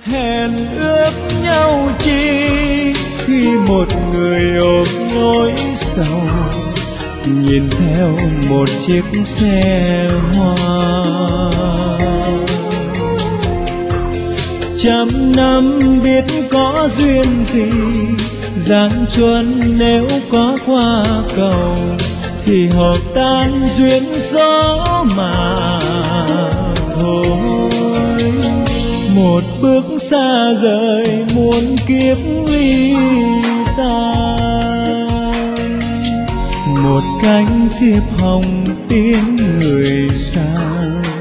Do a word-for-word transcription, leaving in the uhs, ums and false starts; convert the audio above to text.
hẹn ước nhau chi khi một người ôm nỗi sầu, nhìn theo một chiếc xe hoa. Trăm năm biết có duyên gì, giáng chuân nếu có qua cầu, thì hợp tan duyên gió mà thôi. Một bước xa rời muôn kiếp ly tan, một cánh thiệp hồng tiếng người xa.